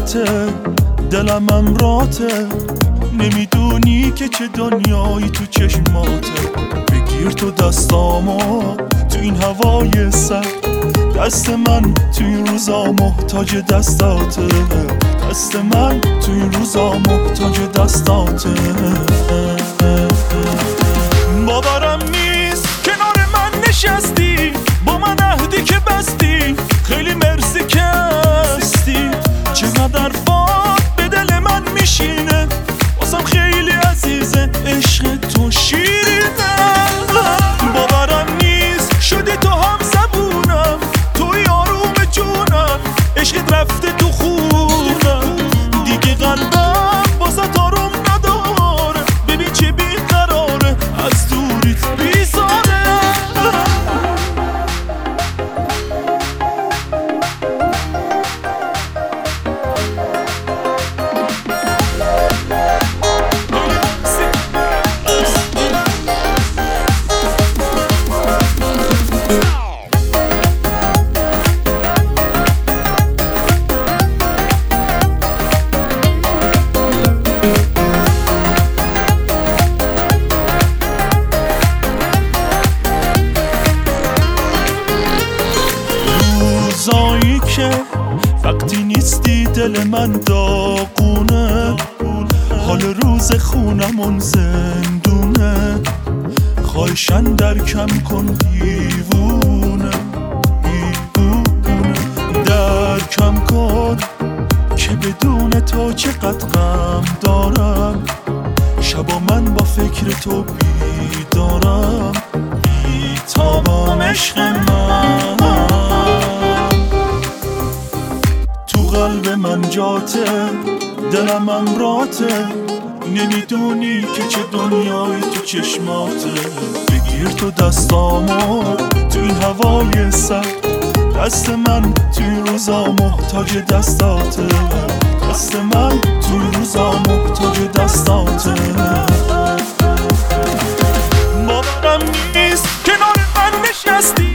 جاته، دلم امراته، نمیدونی که چه دنیایی تو چشماته. بگیر تو دستامو تو این هوای سرد، دست من تو این روزا محتاج دستاته، دست من تو این روزا محتاج دستاته. باورم نیست کنار من نشستی، با من عهدی که بستی، خیلی مرسی که هستی. چقدر فات به دل من میشینه، واسم خیلی عزیزه، عشق تو شیرینه. باورم نیست شدی تو هم زبونم، توی آروم جونم، عشقت رفته تو خونم، دیگه قلبم واسه آروم نداره. ببین چه بیقراره، از دوریت بیزاره. روزایی که وقتی نیستی دل من داغونه، حال روز خونمون زندونه. خواهشن درکم کن دیوونه، درکم کن که بدون تو چقدر غم دارم. شبا من با فکر تو بیدارم، بیتابم عشق من. تو قلب من جاته، دلم امراته، نمیدونی که چه دنیایی تو چشماته. بگیر تو دستامو تو این هوای سرد، دست من تو این روزا محتاج دستاته، دست من تو این روزا محتاج دستاته. باورم نیست کنار من نشستی،